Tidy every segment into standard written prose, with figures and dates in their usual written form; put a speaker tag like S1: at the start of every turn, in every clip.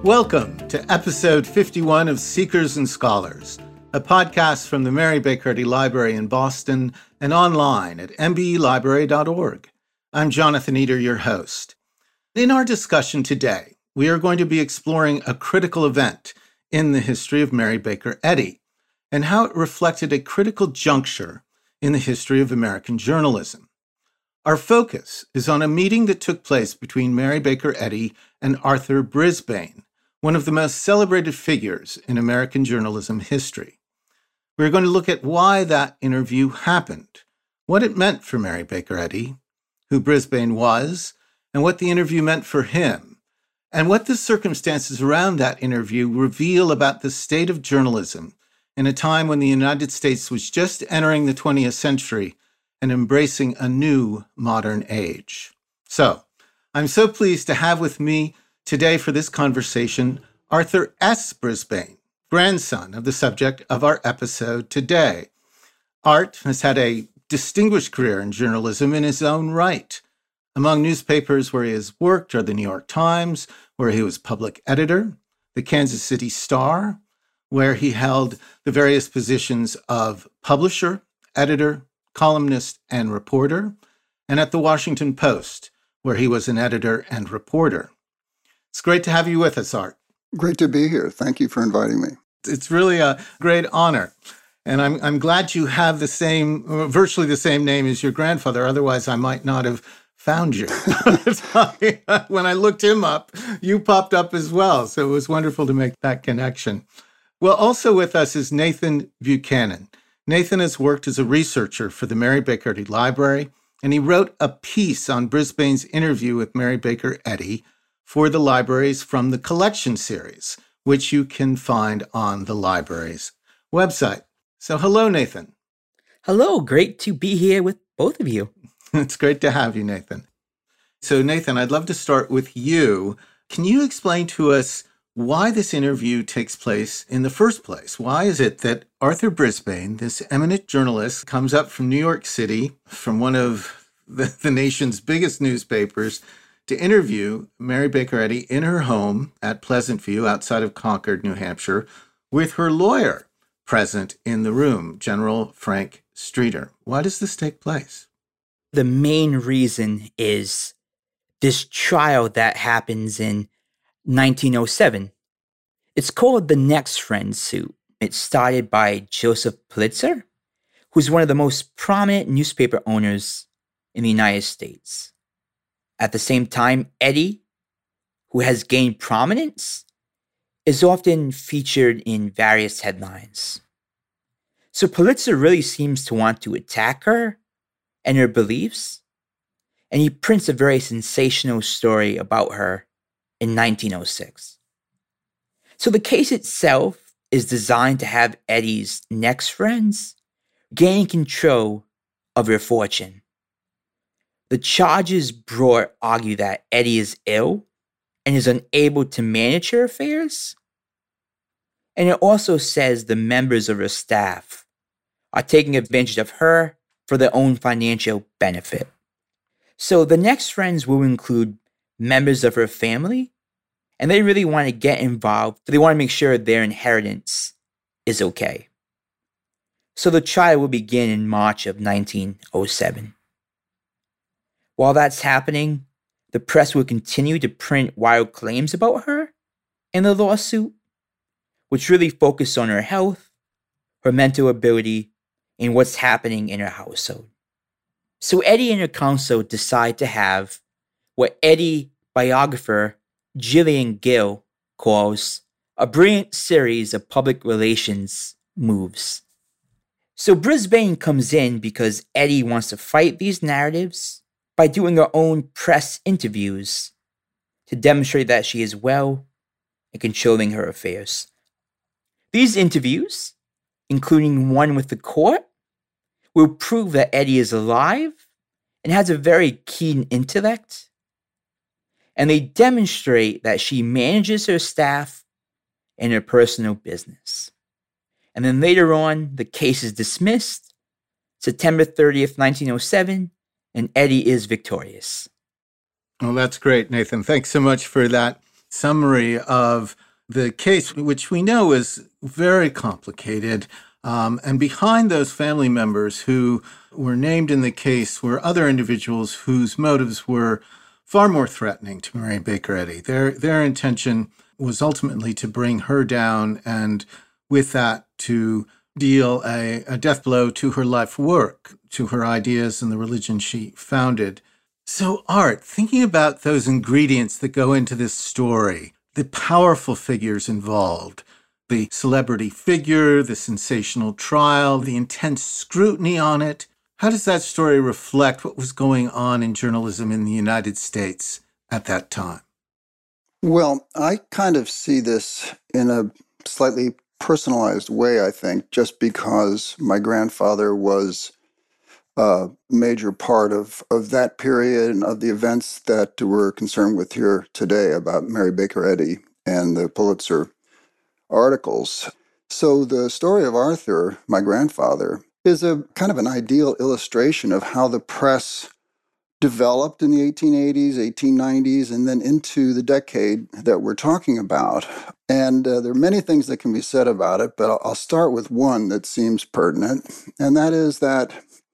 S1: Welcome to episode 51 of Seekers and Scholars, a podcast from the Mary Baker Eddy Library in Boston and online at mbelibrary.org. I'm Jonathan Eder, your host. In our discussion today, we are going to be exploring a critical event in the history of Mary Baker Eddy and how it reflected a critical juncture in the history of American journalism. Our focus is on a meeting that took place between Mary Baker Eddy and Arthur Brisbane, one of the most celebrated figures in American journalism history. We're going to look at why that interview happened, what it meant for Mary Baker Eddy, who Brisbane was, and what the interview meant for him, and what the circumstances around that interview reveal about the state of journalism in a time when the United States was just entering the 20th century and embracing a new modern age. So, I'm so pleased to have with me today for this conversation Arthur S. Brisbane, grandson of the subject of our episode today. Art has had a distinguished career in journalism in his own right. Among newspapers where he has worked are the New York Times, where he was public editor, the Kansas City Star, where he held the various positions of publisher, editor, columnist, and reporter, and at the Washington Post, where he was an editor and reporter. It's great to have you with us, Art.
S2: Great to be here. Thank you for inviting me.
S1: It's really a great honor. And I'm glad you have virtually the same name as your grandfather. Otherwise, I might not have found you. When I looked him up, you popped up as well. So it was wonderful to make that connection. Well, also with us is Nathan Buchanan. Nathan has worked as a researcher for the Mary Baker Eddy Library, and he wrote a piece on Brisbane's interview with Mary Baker Eddy for the libraries from the collection series, which you can find on the library's website. So hello, Nathan.
S3: Hello, great to be here with both of you.
S1: It's great to have you, Nathan. So Nathan, I'd love to start with you. Can you explain to us why this interview takes place in the first place? Why is it that Arthur Brisbane, this eminent journalist, comes up from New York City, from one of the nation's biggest newspapers, to interview Mary Baker Eddy in her home at Pleasant View outside of Concord, New Hampshire, with her lawyer present in the room, General Frank Streeter? Why does this take place?
S3: The main reason is this trial that happens in 1907. It's called the Next Friends suit. It's started by Joseph Pulitzer, who's one of the most prominent newspaper owners in the United States. At the same time, Eddy, who has gained prominence, is often featured in various headlines. So Pulitzer really seems to want to attack her and her beliefs, and he prints a very sensational story about her in 1906. So the case itself is designed to have Eddy's next friends gain control of her fortune. The charges brought argue that Eddy is ill and is unable to manage her affairs. And it also says the members of her staff are taking advantage of her for their own financial benefit. So the next friends will include members of her family, and they really want to get involved. They want to make sure their inheritance is okay. So the trial will begin in March of 1907. While that's happening, the press will continue to print wild claims about her in the lawsuit, which really focus on her health, her mental ability, and what's happening in her household. So Eddy and her counsel decide to have what Eddy biographer Gillian Gill calls a brilliant series of public relations moves. So Brisbane comes in because Eddy wants to fight these narratives by doing her own press interviews to demonstrate that she is well and controlling her affairs. These interviews, including one with the court, will prove that Eddy is alive and has a very keen intellect, and they demonstrate that she manages her staff and her personal business. And then later on, the case is dismissed, September 30th, 1907, and Eddy is victorious.
S1: Well, that's great, Nathan. Thanks so much for that summary of the case, which we know is very complicated. And behind those family members who were named in the case were other individuals whose motives were far more threatening to Mary Baker Eddy. Their intention was ultimately to bring her down and with that to deal a death blow to her life work, to her ideas and the religion she founded. So, Art, thinking about those ingredients that go into this story, the powerful figures involved, the celebrity figure, the sensational trial, the intense scrutiny on it, how does that story reflect what was going on in journalism in the United States at that time?
S2: Well, I kind of see this in a slightly personalized way, I think, just because my grandfather was a major part of that period and of the events that we're concerned with here today about Mary Baker Eddy and the Pulitzer articles. So the story of Arthur, my grandfather, is a kind of an ideal illustration of how the press developed in the 1880s, 1890s, and then into the decade that we're talking about. And there are many things that can be said about it, but I'll start with one that seems pertinent, and that is that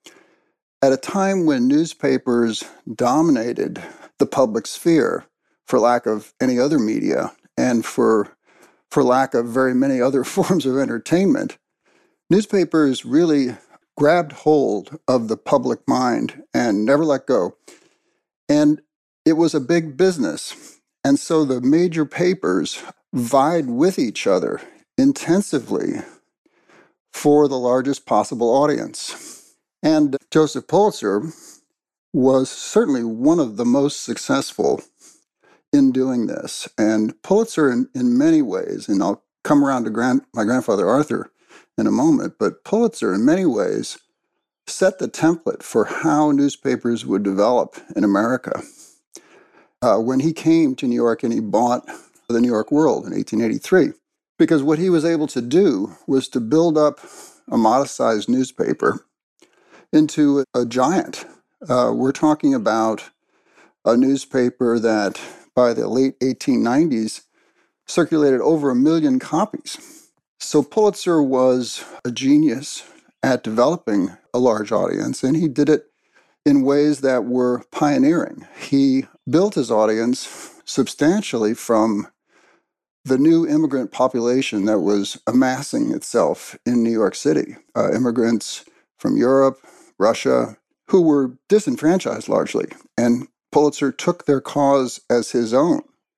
S2: at a time when newspapers dominated the public sphere for lack of any other media and for lack of very many other forms of entertainment, newspapers really grabbed hold of the public mind and never let go. And it was a big business. And so the major papers vied with each other intensively for the largest possible audience. And Joseph Pulitzer was certainly one of the most successful in doing this. And Pulitzer, in many ways, and I'll come around to my grandfather Arthur in a moment, but Pulitzer, in many ways, set the template for how newspapers would develop in America. When he came to New York and he bought the New York World in 1883, because what he was able to do was to build up a modest-sized newspaper into a giant. We're talking about a newspaper that by the late 1890s circulated over 1 million copies. So Pulitzer was a genius at developing a large audience, and he did it in ways that were pioneering. He built his audience substantially from the new immigrant population that was amassing itself in New York City. Immigrants from Europe, Russia, who were disenfranchised largely. And Pulitzer took their cause as his own.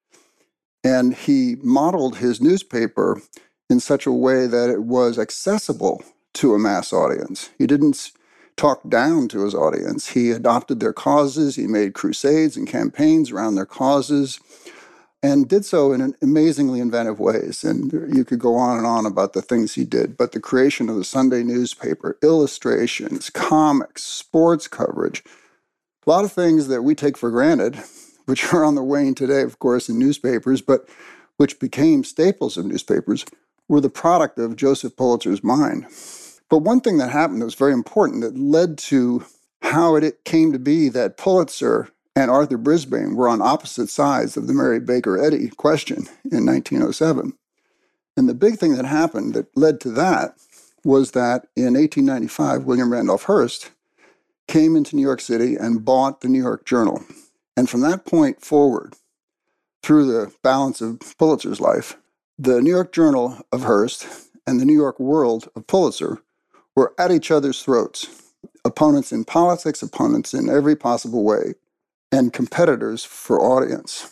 S2: And he modeled his newspaper in such a way that it was accessible to a mass audience. He didn't talk down to his audience. He adopted their causes. He made crusades and campaigns around their causes and did so in amazingly inventive ways. And you could go on and on about the things he did. But the creation of the Sunday newspaper, illustrations, comics, sports coverage, a lot of things that we take for granted, which are on the wane today, of course, in newspapers, but which became staples of newspapers, were the product of Joseph Pulitzer's mind. But one thing that happened that was very important that led to how it came to be that Pulitzer and Arthur Brisbane were on opposite sides of the Mary Baker Eddy question in 1907. And the big thing that happened that led to that was that in 1895, William Randolph Hearst came into New York City and bought the New York Journal. And from that point forward, through the balance of Pulitzer's life, the New York Journal of Hearst and the New York World of Pulitzer were at each other's throats, opponents in politics, opponents in every possible way, and competitors for audience.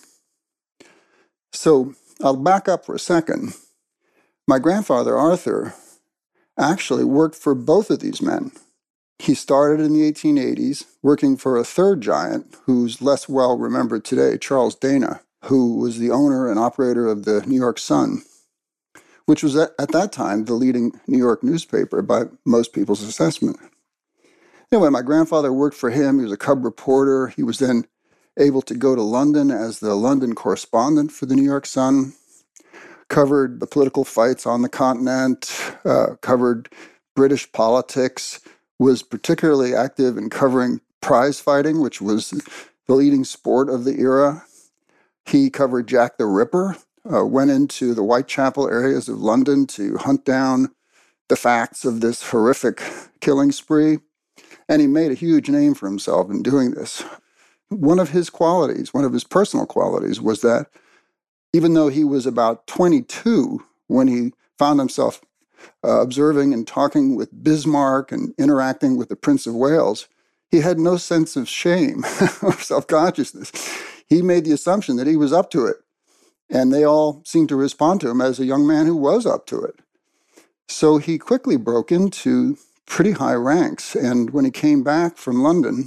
S2: So I'll back up for a second. My grandfather, Arthur, actually worked for both of these men. He started in the 1880s working for a third giant who's less well remembered today, Charles Dana, who was the owner and operator of the New York Sun, which was at that time the leading New York newspaper by most people's assessment. Anyway, my grandfather worked for him. He was a cub reporter. He was then able to go to London as the London correspondent for the New York Sun, covered the political fights on the continent, covered British politics, was particularly active in covering prize fighting, which was the leading sport of the era. He covered Jack the Ripper, went into the Whitechapel areas of London to hunt down the facts of this horrific killing spree, and he made a huge name for himself in doing this. One of his qualities, one of his personal qualities, was that even though he was about 22 when he found himself observing and talking with Bismarck and interacting with the Prince of Wales, he had no sense of shame or self-consciousness. He made the assumption that he was up to it, and they all seemed to respond to him as a young man who was up to it. So he quickly broke into pretty high ranks, and when he came back from London,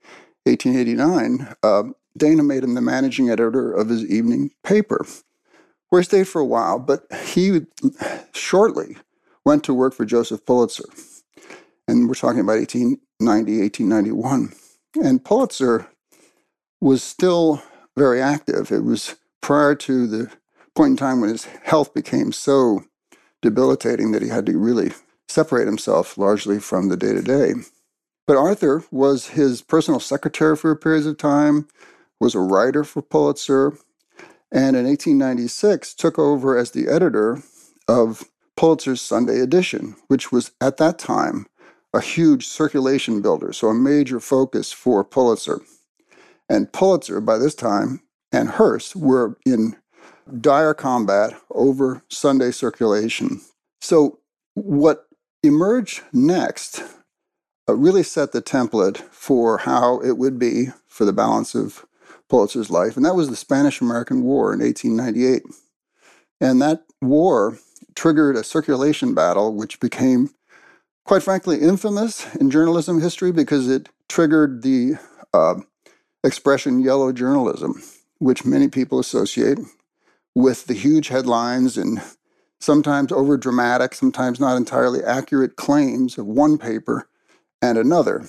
S2: 1889, Dana made him the managing editor of his evening paper, where he stayed for a while, but he shortly went to work for Joseph Pulitzer. And we're talking about 1890, 1891. And Pulitzer was still very active. It was prior to the point in time when his health became so debilitating that he had to really separate himself largely from the day-to-day. But Arthur was his personal secretary for a period of time, was a writer for Pulitzer, and in 1896 took over as the editor of Pulitzer's Sunday edition, which was at that time a huge circulation builder, so a major focus for Pulitzer. And Pulitzer, by this time, and Hearst were in dire combat over Sunday circulation. So what emerged next really set the template for how it would be for the balance of Pulitzer's life, and that was the Spanish-American War in 1898. And that war triggered a circulation battle which became, quite frankly, infamous in journalism history because it triggered the expression yellow journalism, which many people associate with the huge headlines and sometimes over-dramatic, sometimes not entirely accurate claims of one paper and another.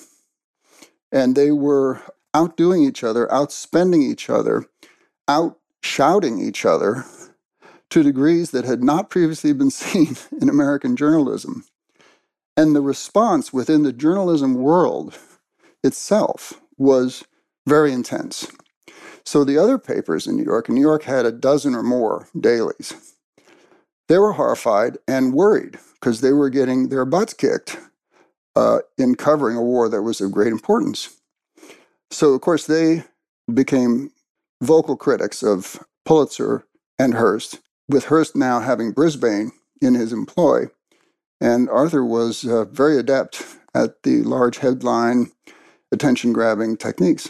S2: And they were outdoing each other, outspending each other, outshouting each other to degrees that had not previously been seen in American journalism. And the response within the journalism world itself was very intense. So the other papers in New York had a dozen or more dailies. They were horrified and worried because they were getting their butts kicked in covering a war that was of great importance. So, of course, they became vocal critics of Pulitzer and Hearst, with Hearst now having Brisbane in his employ. And Arthur was very adept at the large headline, attention-grabbing techniques.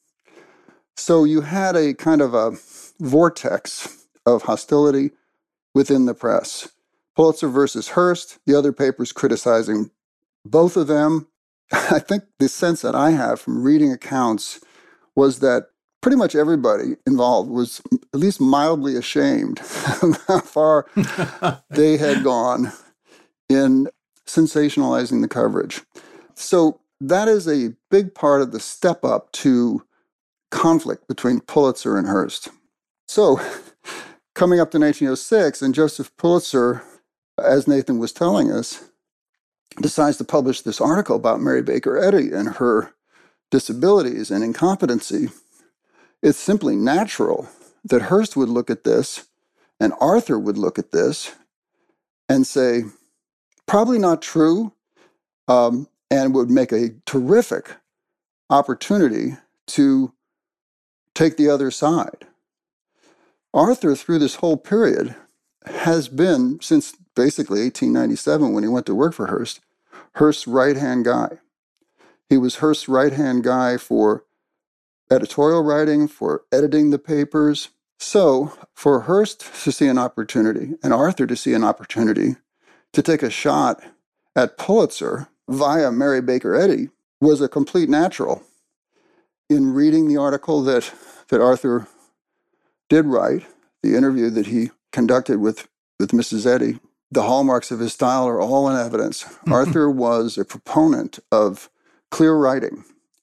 S2: So you had a kind of a vortex of hostility within the press. Pulitzer versus Hearst, the other papers criticizing both of them. I think the sense that I have from reading accounts was that pretty much everybody involved was at least mildly ashamed of how far they had gone in sensationalizing the coverage. So that is a big part of the step up to conflict between Pulitzer and Hearst. So coming up to 1906, and Joseph Pulitzer, as Nathan was telling us, decides to publish this article about Mary Baker Eddy and her disabilities and incompetency. It's simply natural that Hearst would look at this and Arthur would look at this and say, probably not true, and would make a terrific opportunity to take the other side. Arthur, through this whole period, has been, since basically 1897 when he went to work for Hearst, Hearst's right-hand guy. He was Hearst's right-hand guy for editorial writing, for editing the papers. So for Hearst to see an opportunity and Arthur to see an opportunity to take a shot at Pulitzer via Mary Baker Eddy was a complete natural. In reading the article that Arthur did write, the interview that he conducted with Mrs. Eddy, the hallmarks of his style are all in evidence. Arthur was a proponent of clear writing.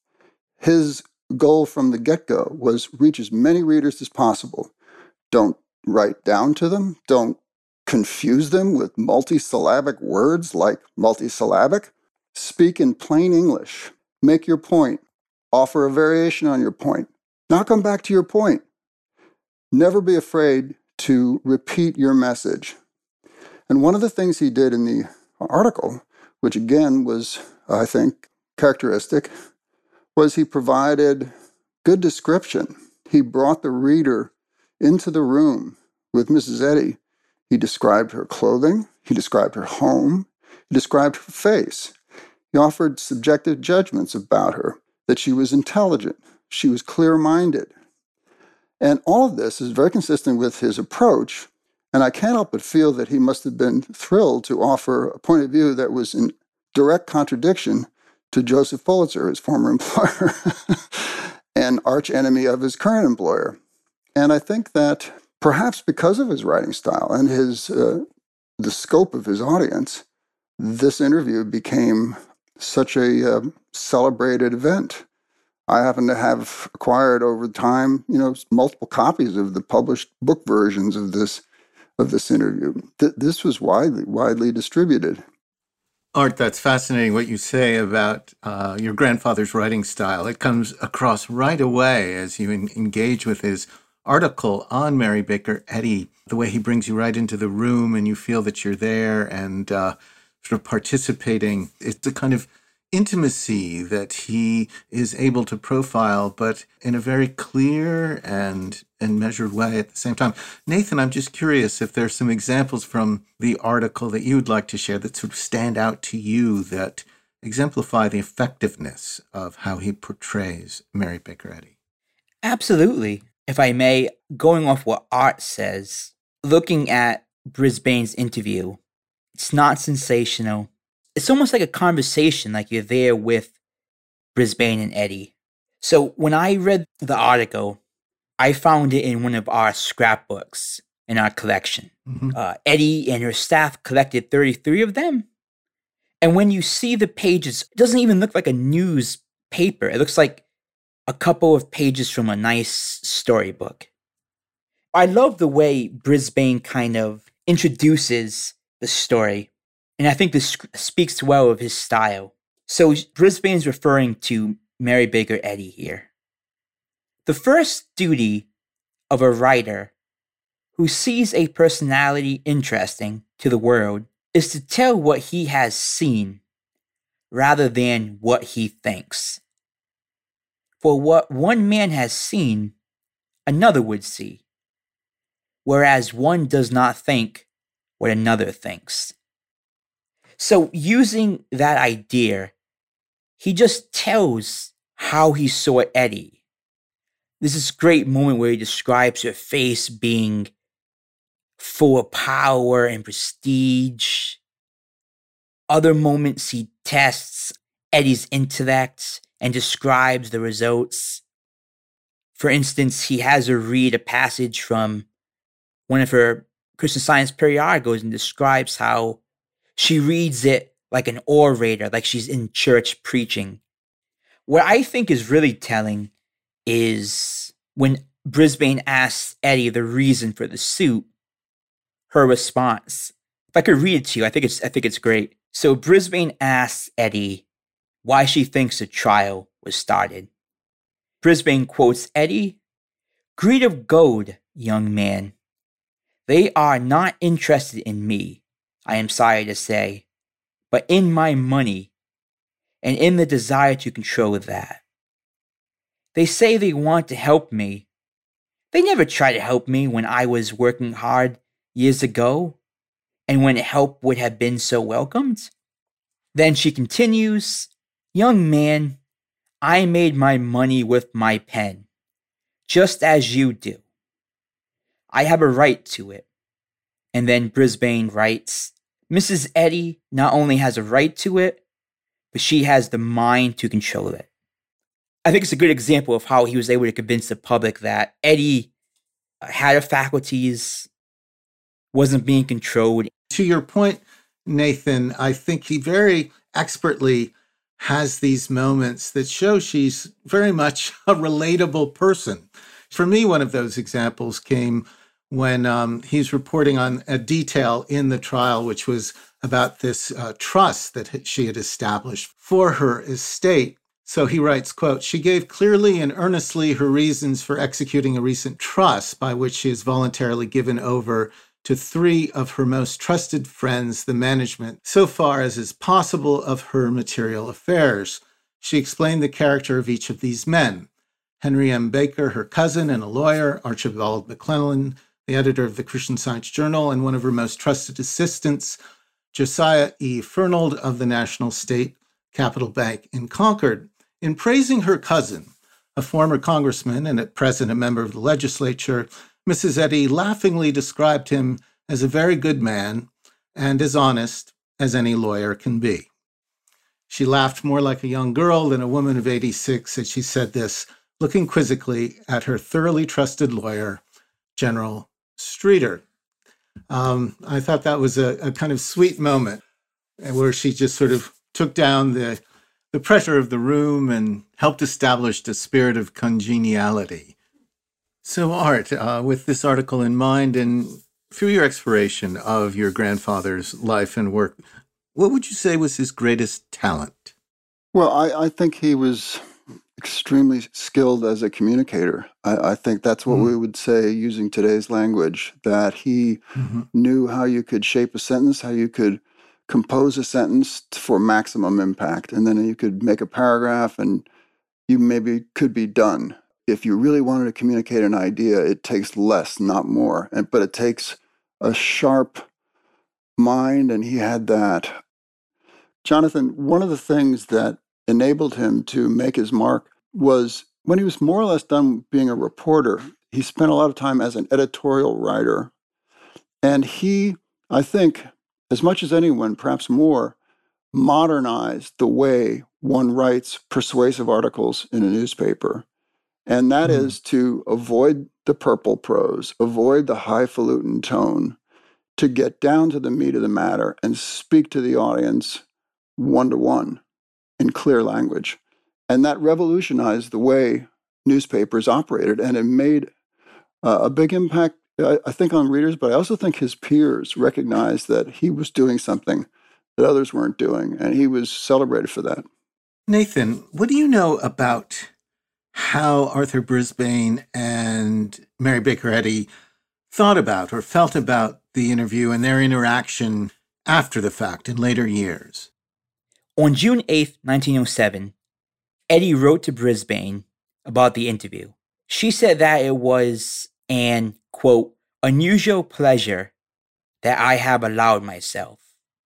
S2: His goal from the get-go was reach as many readers as possible. Don't write down to them. Don't confuse them with multisyllabic words like multisyllabic. Speak in plain English. Make your point. Offer a variation on your point. Now come back to your point. Never be afraid to repeat your message. And one of the things he did in the article, which again was, I think, characteristic, was he provided good description. He brought the reader into the room with Mrs. Eddy. He described her clothing. He described her home. He described her face. He offered subjective judgments about her, that she was intelligent, she was clear-minded. And all of this is very consistent with his approach, and I can't help but feel that he must have been thrilled to offer a point of view that was in direct contradiction to Joseph Pulitzer, his former employer, and arch enemy of his current employer. And I think that perhaps because of his writing style and the scope of his audience, this interview became such a celebrated event. I happen to have acquired over time, multiple copies of the published book versions of this interview. This was widely distributed.
S1: Art, that's fascinating what you say about your grandfather's writing style. It comes across right away as you engage with his article on Mary Baker Eddy, the way he brings you right into the room and you feel that you're there and sort of participating. It's a kind of intimacy that he is able to profile, but in a very clear and measured way at the same time. Nathan, I'm just curious if there's some examples from the article that you would like to share that sort of stand out to you that exemplify the effectiveness of how he portrays Mary Baker Eddy.
S3: Absolutely. If I may, going off what Art says, looking at Brisbane's interview, it's not sensational. It's almost like a conversation, like you're there with Brisbane and Eddy. So when I read the article, I found it in one of our scrapbooks in our collection. Mm-hmm. Eddy and her staff collected 33 of them. And when you see the pages, it doesn't even look like a newspaper. It looks like a couple of pages from a nice storybook. I love the way Brisbane kind of introduces the story. And I think this speaks well of his style. So Brisbane's referring to Mary Baker Eddy here. The first duty of a writer who sees a personality interesting to the world is to tell what he has seen rather than what he thinks. For what one man has seen, another would see, whereas one does not think what another thinks. So using that idea, he just tells how he saw Eddy. There's this great moment where he describes her face being full of power and prestige. Other moments he tests Eddy's intellect and describes the results. For instance, he has her read a passage from one of her Christian Science periodicals and describes how she reads it like an orator, like she's in church preaching. What I think is really telling is when Brisbane asks Eddy the reason for the suit, her response. If I could read it to you, I think it's great. So Brisbane asks Eddy why she thinks the trial was started. Brisbane quotes Eddy, "Greed of gold, young man. They are not interested in me, I am sorry to say, but in my money and in the desire to control that. They say they want to help me. They never tried to help me when I was working hard years ago and when help would have been so welcomed." Then she continues, "Young man, I made my money with my pen, just as you do. I have a right to it." And then Brisbane writes, "Mrs. Eddy not only has a right to it, but she has the mind to control it." I think it's a good example of how he was able to convince the public that Eddy had her faculties, wasn't being controlled.
S1: To your point, Nathan, I think he very expertly has these moments that show she's very much a relatable person. For me, one of those examples came when he's reporting on a detail in the trial, which was about this trust that she had established for her estate. So he writes, quote, "She gave clearly and earnestly her reasons for executing a recent trust by which she has voluntarily given over to 3 of her most trusted friends the management, so far as is possible, of her material affairs. She explained the character of each of these men. Henry M. Baker, her cousin and a lawyer, Archibald McClellan, the editor of the Christian Science Journal, and one of her most trusted assistants, Josiah E. Fernald of the National State Capital Bank in Concord. In praising her cousin, a former congressman and at present a member of the legislature, Mrs. Eddy laughingly described him as a very good man and as honest as any lawyer can be." She laughed more like a young girl than a woman of 86 as she said this, looking quizzically at her thoroughly trusted lawyer, General Streeter. I thought that was a kind of sweet moment where she just sort of took down the pressure of the room and helped establish the spirit of congeniality. So, Art, with this article in mind and through your exploration of your grandfather's life and work, what would you say was his greatest talent?
S2: Well, I think he was extremely skilled as a communicator. I think that's what we would say using today's language, that he knew how you could shape a sentence, how you could compose a sentence for maximum impact, and then you could make a paragraph and you maybe could be done. If you really wanted to communicate an idea, it takes less, not more. But it takes a sharp mind, and he had that. Jonathan, one of the things that enabled him to make his mark was when he was more or less done being a reporter, he spent a lot of time as an editorial writer. And he, I think, as much as anyone, perhaps more, modernized the way one writes persuasive articles in a newspaper. And that is to avoid the purple prose, avoid the highfalutin tone, to get down to the meat of the matter and speak to the audience one-to-one in clear language. And that revolutionized the way newspapers operated, and it made a big impact, I think, on readers, but I also think his peers recognized that he was doing something that others weren't doing, and he was celebrated for that.
S1: Nathan, what do you know about how Arthur Brisbane and Mary Baker Eddy thought about or felt about the interview and their interaction after the fact in later years?
S3: On June 8th, 1907, Eddy wrote to Brisbane about the interview. She said that it was an, quote, unusual pleasure that I have allowed myself.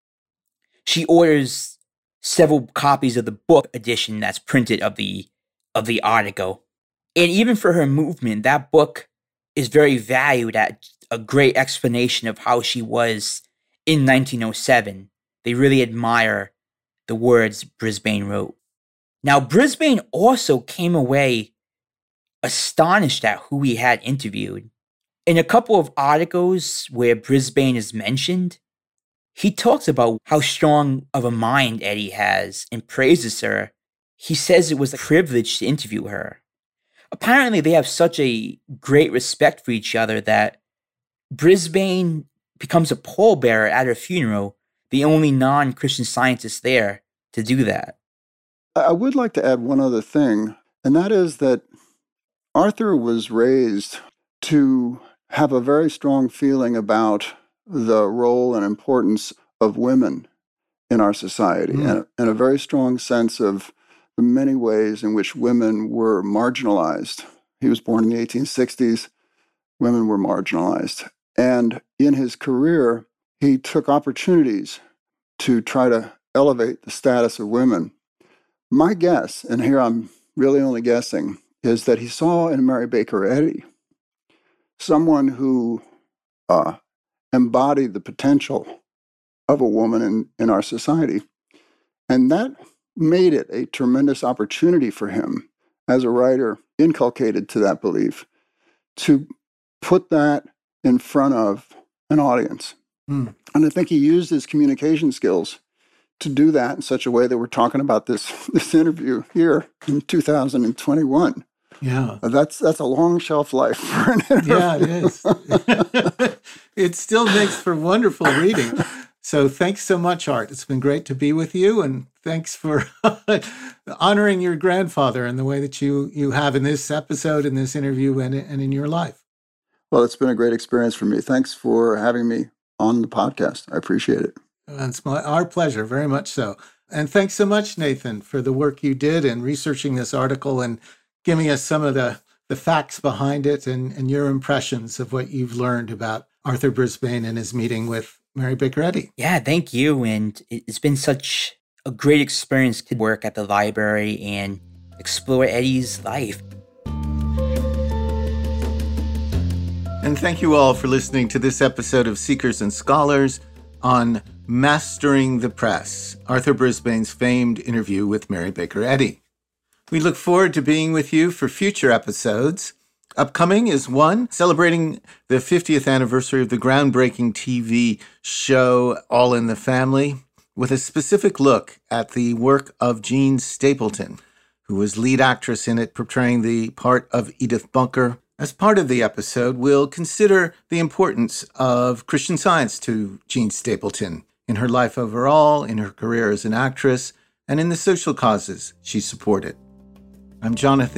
S3: She orders several copies of the book edition that's printed of the article. And even for her movement, that book is very valued at a great explanation of how she was in 1907. They really admire the words Brisbane wrote. Now, Brisbane also came away astonished at who he had interviewed. In a couple of articles where Brisbane is mentioned, he talks about how strong of a mind Eddy has and praises her. He says it was a privilege to interview her. Apparently, they have such a great respect for each other that Brisbane becomes a pallbearer at her funeral, the only non-Christian scientist there to do that.
S2: I would like to add one other thing, and that is that Arthur was raised to have a very strong feeling about the role and importance of women in our society, and a very strong sense of the many ways in which women were marginalized. He was born in the 1860s. Women were marginalized. And in his career, he took opportunities to try to elevate the status of women. My guess, and here I'm really only guessing, is that he saw in Mary Baker Eddy someone who embodied the potential of a woman in our society. And that made it a tremendous opportunity for him as a writer, inculcated to that belief, to put that in front of an audience. And I think he used his communication skills to do that in such a way that we're talking about this interview here in 2021.
S1: Yeah.
S2: That's a long shelf life for an interview.
S1: Yeah, it is. It still makes for wonderful reading. So thanks so much, Art. It's been great to be with you, and thanks for honoring your grandfather in the way that you have in this episode, in this interview, and in your life.
S2: Well, it's been a great experience for me. Thanks for having me on the podcast. I appreciate it.
S1: It's our pleasure, very much so. And thanks so much, Nathan, for the work you did in researching this article and giving us some of the facts behind it and your impressions of what you've learned about Arthur Brisbane and his meeting with Mary Baker Eddy.
S3: Yeah, thank you. And it's been such a great experience to work at the library and explore Eddy's life.
S1: And thank you all for listening to this episode of Seekers and Scholars on Mastering the Press, Arthur Brisbane's famed interview with Mary Baker Eddy. We look forward to being with you for future episodes. Upcoming is one celebrating the 50th anniversary of the groundbreaking TV show All in the Family, with a specific look at the work of Jean Stapleton, who was lead actress in it, portraying the part of Edith Bunker. As part of the episode, we'll consider the importance of Christian Science to Jean Stapleton in her life overall, in her career as an actress, and in the social causes she supported. I'm Jonathan